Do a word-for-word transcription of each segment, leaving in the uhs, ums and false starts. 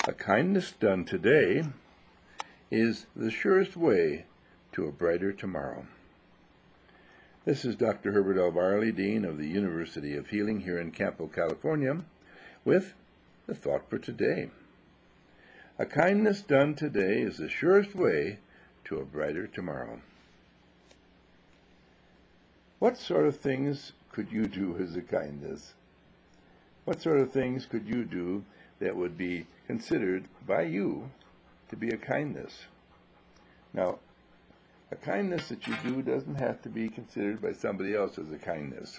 A kindness done today is the surest way to a brighter tomorrow. This is Doctor Herbert L. Varley, Dean of the University of Healing here in Campo, California, with the thought for today. A kindness done today is the surest way to a brighter tomorrow. What sort of things could you do as a kindness? What sort of things could you do that would be considered by you to be a kindness? Now, a kindness that you do doesn't have to be considered by somebody else as a kindness.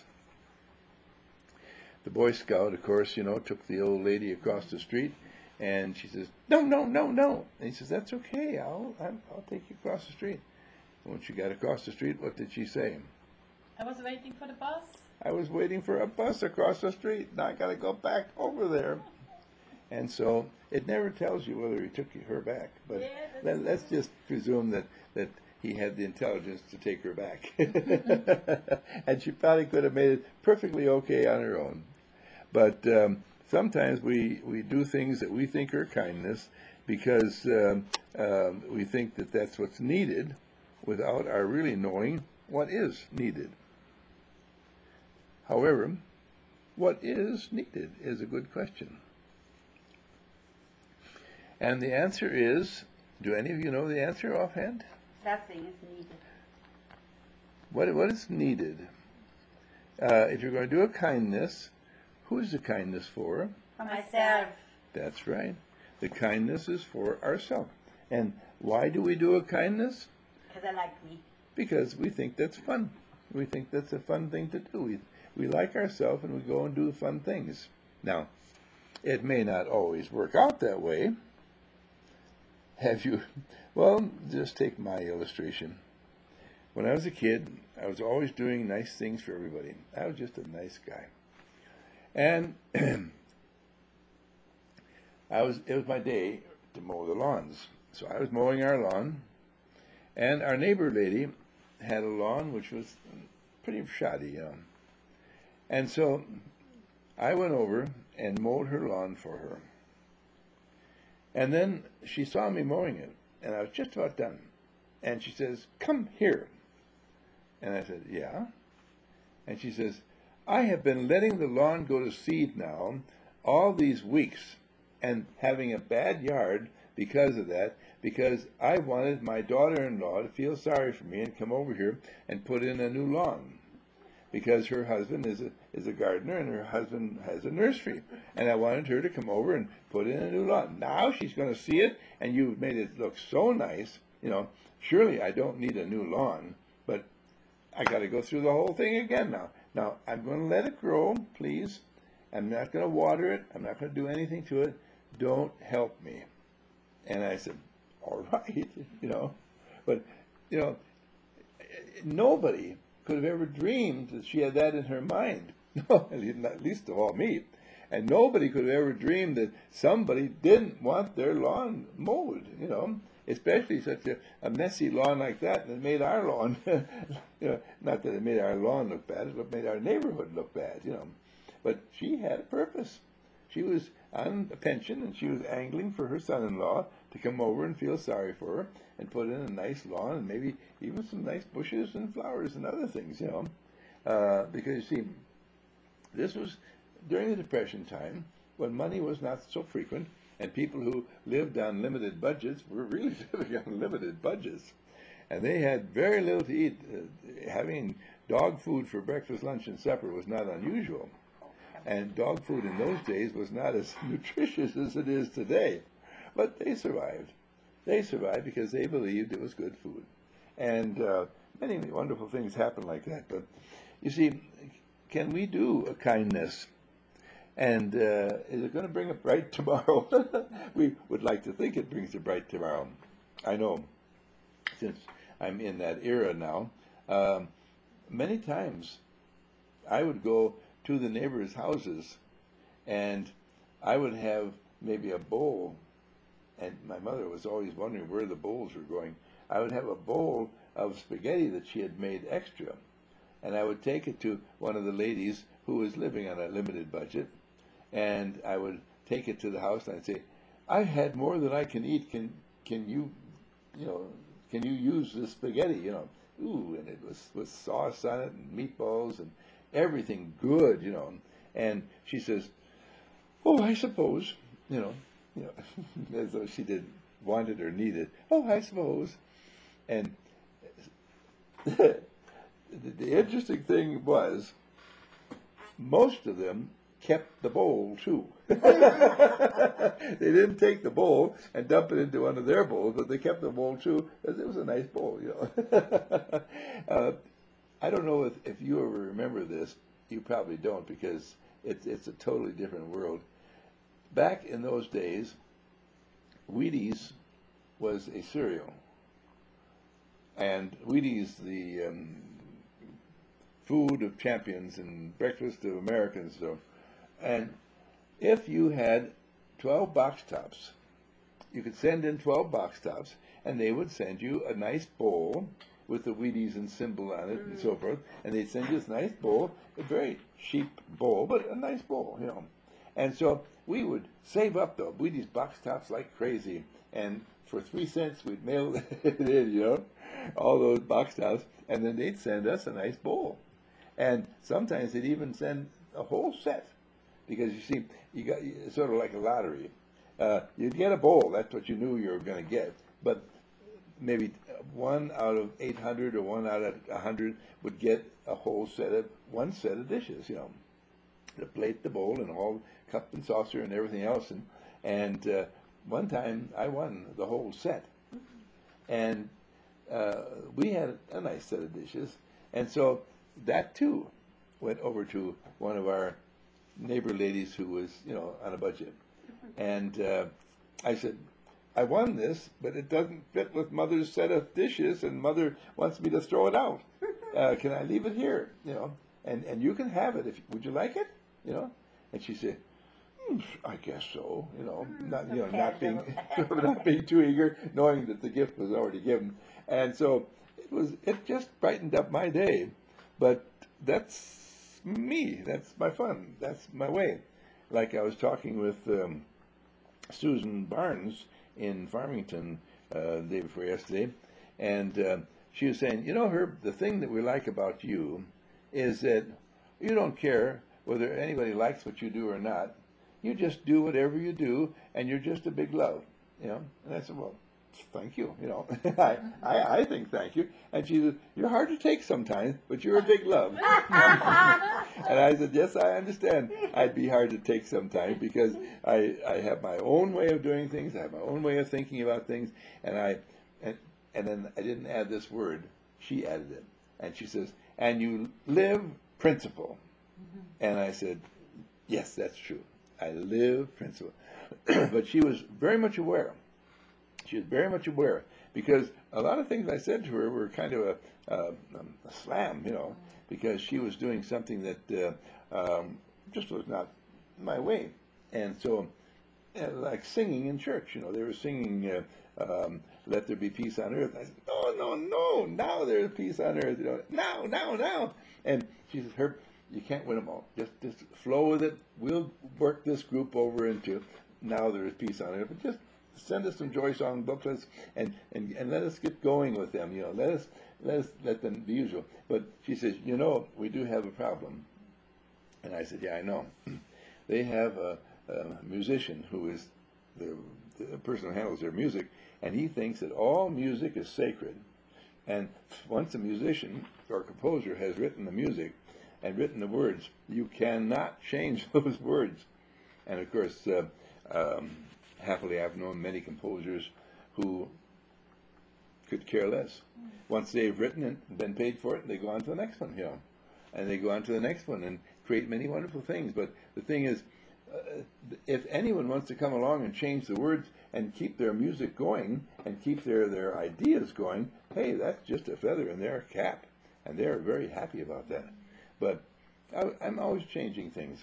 The Boy Scout, of course, you know, took the old lady across the street, and she says, no, no, no, no. And he says, that's okay, I'll, I'll, I'll take you across the street. And when she got across the street, what did she say? I was waiting for the bus. I was waiting for a bus across the street. Now I got to go back over there. And so it never tells you whether he took her back. But Yeah, let, let's just presume that, that he had the intelligence to take her back. And she probably could have made it perfectly okay on her own. But um, sometimes we, we do things that we think are kindness because um, um, we think that that's what's needed without our really knowing what is needed. However, what is needed is a good question. And the answer is, do any of you know the answer offhand? Nothing is needed. What, what is needed? Uh, if you're going to do a kindness, who is the kindness for? For myself. That's right. The kindness is for ourselves. And why do we do a kindness? Because I like me. Because we think that's fun. We think that's a fun thing to do. We, we like ourselves and we go and do fun things. Now, it may not always work out that way. Have you? Well, just take my illustration. When I was a kid, I was always doing nice things for everybody. I was just a nice guy. And I was it was my day to mow the lawns. So I was mowing our lawn, and our neighbor lady had a lawn which was pretty shoddy, you know. And so I went over and mowed her lawn for her. And then she saw me mowing it, and I was just about done. And she says, come here. And I said, yeah. And she says, I have been letting the lawn go to seed now all these weeks and having a bad yard because of that, because I wanted my daughter-in-law to feel sorry for me and come over here and put in a new lawn, because her husband is a is a gardener and her husband has a nursery, and I wanted her to come over and put in a new lawn. Now she's going to see it, and you've made it look so nice. You know, surely I don't need a new lawn, but I got to go through the whole thing again now. Now I'm going to let it grow, please. I'm not going to water it. I'm not going to do anything to it. Don't help me. And I said, all right, you know, but you know, nobody could have ever dreamed that she had that in her mind. No, at least of all me. And nobody could have ever dreamed that somebody didn't want their lawn mowed, you know, especially such a, a messy lawn like that that made our lawn, you know, not that it made our lawn look bad, it made our neighborhood look bad, you know. But she had a purpose. She was on a pension, and she was angling for her son-in-law to come over and feel sorry for her and put in a nice lawn and maybe even some nice bushes and flowers and other things, you know. Uh, because, you see, this was during the Depression time when money was not so frequent and people who lived on limited budgets were really living on limited budgets. And they had very little to eat. Uh, having dog food for breakfast, lunch, and supper was not unusual. And dog food in those days was not as nutritious as it is today. But they survived. They survived because they believed it was good food. And uh, many wonderful things happen like that. But you see, can we do a kindness? And uh, is it going to bring a bright tomorrow? We would like to think it brings a bright tomorrow. I know, since I'm in that era now, um, many times I would go to the neighbors' houses, and I would have maybe a bowl, and my mother was always wondering where the bowls were going. I would have a bowl of spaghetti that she had made extra, and I would take it to one of the ladies who was living on a limited budget, and I would take it to the house, and I'd say, I had more than I can eat. Can can you, you know, can you use this spaghetti? You know, ooh, and it was with sauce on it and meatballs and everything good, you know. And she says, "Oh, I suppose," you know, you know, as though she didn't want it or need it. "Oh, I suppose." And the, the interesting thing was, most of them kept the bowl too. They didn't take the bowl and dump it into one of their bowls, but they kept the bowl too, because it was a nice bowl, you know. uh, I don't know if, if you ever remember this. You probably don't, because it's it's a totally different world. Back in those days, Wheaties was a cereal, and Wheaties, the um, food of champions and breakfast of Americans. So, and if you had twelve box tops, you could send in twelve box tops, and they would send you a nice bowl with the Wheaties and symbol on it mm. and so forth. And they'd send you this nice bowl, a very cheap bowl, but a nice bowl, you know. And so we would save up the Wheaties box tops like crazy, and for three cents we'd mail it in, you know, all those box tops, and then they'd send us a nice bowl. And sometimes they'd even send a whole set, because you see, you got it's sort of like a lottery. Uh, you'd get a bowl, that's what you knew you were going to get, but maybe one out of eight hundred or one out of one hundred would get a whole set of, one set of dishes, you know, the plate, the bowl, and all cup and saucer and everything else. And, and uh, one time I won the whole set. And uh, we had a nice set of dishes. And so that too went over to one of our neighbor ladies who was, you know, on a budget. And uh, I said, "I won this, but it doesn't fit with Mother's set of dishes, and Mother wants me to throw it out. Uh, can I leave it here? You know, and, and you can have it. If would you like it? You know?" And she said, mm, "I guess so." You know, not you know, not being not being too eager, knowing that the gift was already given. And so it was. It just brightened up my day. But that's me. That's my fun. That's my way. Like I was talking with um, Susan Barnes in Farmington uh, the day before yesterday, and uh, she was saying, "You know, Herb, the thing that we like about you is that you don't care whether anybody likes what you do or not. You just do whatever you do, and you're just a big love." You know, and I said, "Well, thank you." You know, I, I I think thank you. And she said, "You're hard to take sometimes, but you're a big love." And I said, "Yes, I understand. I'd be hard to take sometimes, because I I have my own way of doing things. I have my own way of thinking about things, and I and and then I didn't add this word. She added it, and she says, "And you live principle." And I said, "Yes, that's true. I live principle." But she was very much aware. She was very much aware, because a lot of things I said to her were kind of a, uh, a slam, you know, because she was doing something that uh, um, just was not my way. And so, uh, like singing in church, you know, they were singing uh, um, "Let There Be Peace on Earth." I said, "No, no, no, now there's peace on earth, you know, now, now, now." And she said, "Herb, you can't win them all. Just, just flow with it. We'll work this group over into now there is peace on earth, but just send us some joy song booklets and, and, and let us get going with them. You know, let us let us let them be usual." But she says, "You know, we do have a problem." And I said, "Yeah, I know." They have a, a musician who is the, the person who handles their music, and he thinks that all music is sacred. And once a musician or composer has written the music and written the words, you cannot change those words. And of course, uh, um, happily, I've known many composers who could care less. Once they've written it and been paid for it, they go on to the next one, you know, and they go on to the next one and create many wonderful things. But the thing is, uh, if anyone wants to come along and change the words and keep their music going and keep their, their ideas going, hey, that's just a feather in their cap, and they're very happy about that. But I, I'm always changing things.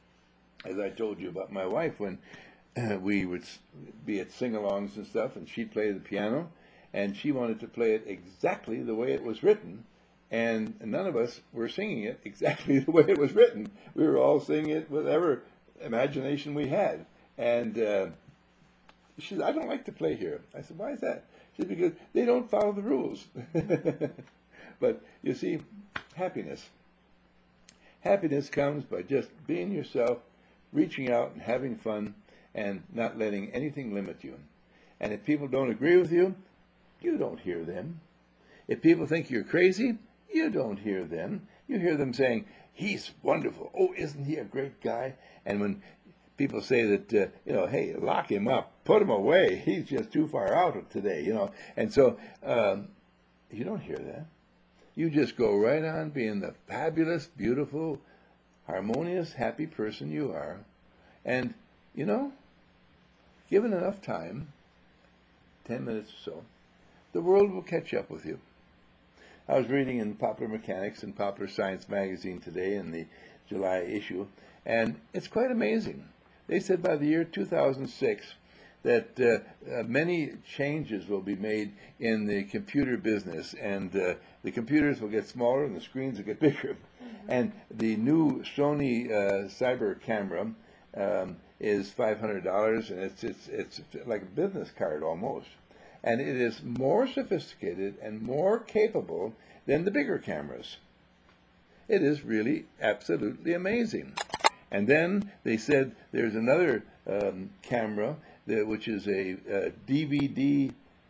As I told you about my wife, when uh, we would be at sing-alongs and stuff, and she'd play the piano, and she wanted to play it exactly the way it was written, and none of us were singing it exactly the way it was written. We were all singing it with whatever imagination we had. And uh, She said, I don't like to play here. I said, why is that? She said, because they don't follow the rules. But you see, happiness. Happiness comes by just being yourself, reaching out and having fun, and not letting anything limit you. And if people don't agree with you, you don't hear them. If people think you're crazy, you don't hear them. You hear them saying, he's wonderful. Oh, isn't he a great guy? And when people say that, uh, you know, hey, lock him up, put him away. He's just too far out today, you know. And so um, you don't hear that. You just go right on being the fabulous, beautiful, harmonious, happy person you are. And, you know, given enough time, ten minutes or so, the world will catch up with you. I was reading in Popular Mechanics and Popular Science magazine today in the July issue, and it's quite amazing. They said by the year two thousand six that uh, uh, many changes will be made in the computer business, and uh, the computers will get smaller and the screens will get bigger. Mm-hmm. And the new Sony uh, Cyber camera um, is five hundred dollars, and it's, it's, it's like a business card almost. And it is more sophisticated and more capable than the bigger cameras. It is really absolutely amazing. And then they said there's another um, camera that, which is a, a D V D.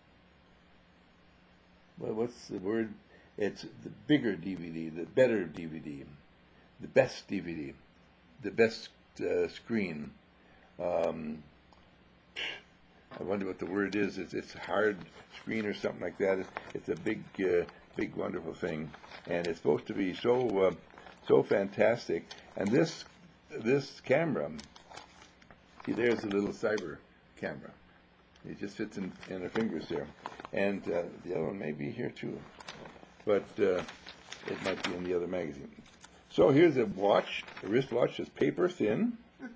Well, what's the word? It's the bigger D V D, the better D V D, the best D V D, the best uh, screen. Um, I wonder what the word is. It's, it's a hard screen or something like that. It's, it's a big, uh, big, wonderful thing, and it's supposed to be so, uh, so fantastic. And this, this camera, see, there's a little cyber camera. It just fits in, in her fingers there, and uh, the other one may be here too, but uh, it might be in the other magazine. So here's a watch, a wristwatch that's paper thin,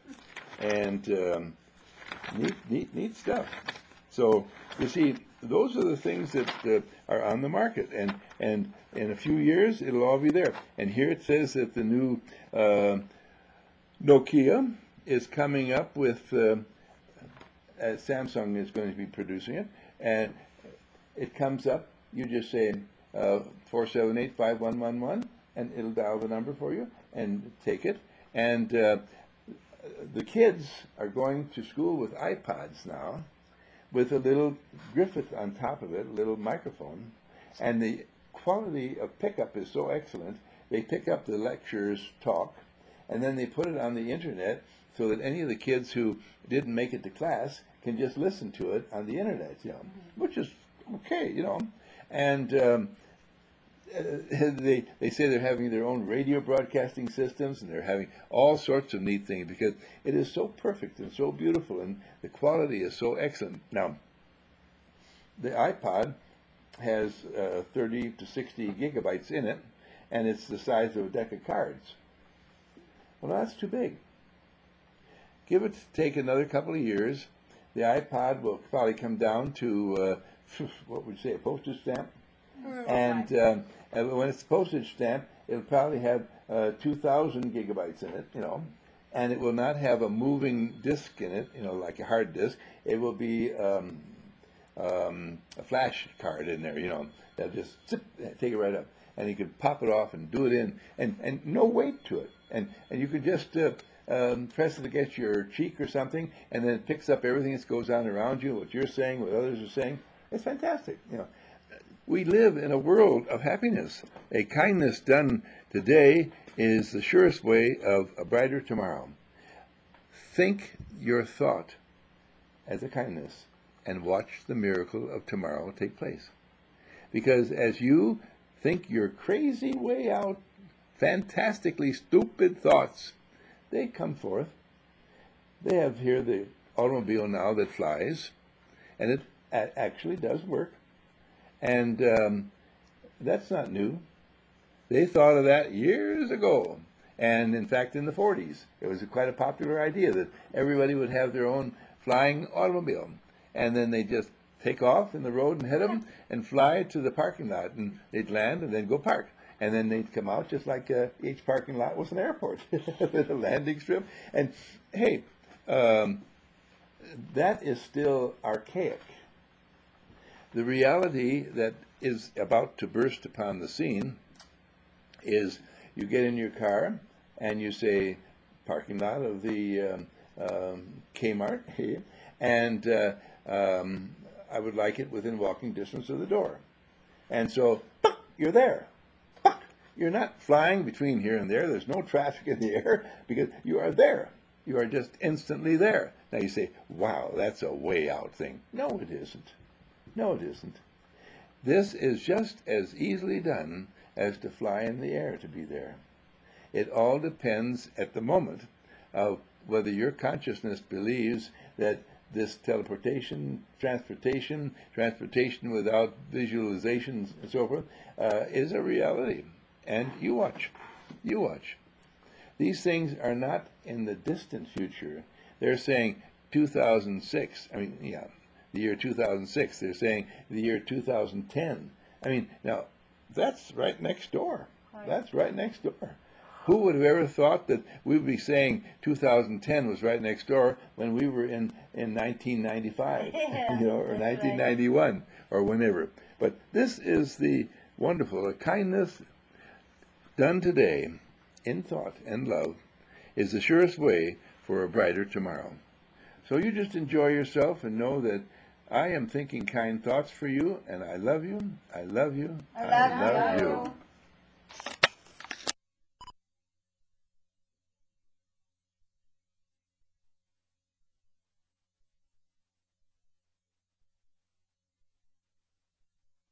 and um, Neat, neat, neat stuff. So you see, those are the things that uh, are on the market, and and in a few years it'll all be there. And here it says that the new uh, Nokia is coming up with. Uh, uh, Samsung is going to be producing it, and it comes up. You just say uh, four seven eight five one one one, and it'll dial the number for you and take it. And uh, the kids are going to school with iPods now, with a little Griffith on top of it, a little microphone, and the quality of pickup is so excellent. They pick up the lecturer's talk, and then they put it on the internet so that any of the kids who didn't make it to class can just listen to it on the internet, you know, mm-hmm. which is okay, you know. And um, they they say they're having their own radio broadcasting systems, and they're having all sorts of neat things because it is so perfect and so beautiful, and the quality is so excellent. Now, the iPod has uh, thirty to sixty gigabytes in it, and it's the size of a deck of cards. Well, that's too big. Give it take another couple of years, the iPod will probably come down to uh, what would you say, a postage stamp. And, um, and when it's a postage stamp, it'll probably have uh, two thousand gigabytes in it, you know, and it will not have a moving disk in it, you know, like a hard disk. It will be um, um, a flash card in there, you know, that'll just zip, take it right up, and you can pop it off and do it in, and, and no weight to it, and and you can just uh, um, press it against your cheek or something, and then it picks up everything that goes on around you, what you're saying, what others are saying. It's fantastic, you know. We live in a world of happiness. A kindness done today is the surest way of a brighter tomorrow. Think your thought as a kindness and watch the miracle of tomorrow take place. Because as you think your crazy way out, fantastically stupid thoughts, they come forth. They have here the automobile now that flies, and it actually does work. And um, that's not new. They thought of that years ago. And in fact, in the forties, it was a quite a popular idea that everybody would have their own flying automobile. And then they just take off in the road ahead of them and fly to the parking lot. And they'd land and then go park. And then they'd come out just like uh, each parking lot was an airport with a landing strip. And hey, um, that is still archaic. The reality that is about to burst upon the scene is you get in your car and you say, parking lot of the um, um, Kmart here, and uh, um, I would like it within walking distance of the door. And so, you're there. You're not flying between here and there. There's no traffic in the air because you are there. You are just instantly there. Now you say, wow, that's a way out thing. No, it isn't. No, it isn't. This is just as easily done as to fly in the air to be there. It all depends at the moment of whether your consciousness believes that this teleportation, transportation, transportation without visualizations and so forth, uh, is a reality. And you watch. You watch. These things are not in the distant future. They're saying two thousand six. I mean, yeah, the year two thousand six. They're saying the year two thousand ten. I mean, now, that's right next door. That's right next door. Who would have ever thought that we would be saying two thousand ten was right next door when we were in, in nineteen ninety-five, Yeah, you know, or that's nineteen ninety-one, right. Or whenever. But this is the wonderful, the kindness done today in thought and love is the surest way for a brighter tomorrow. So you just enjoy yourself and know that I am thinking kind thoughts for you, and I love you, I love you, I love I love you. you.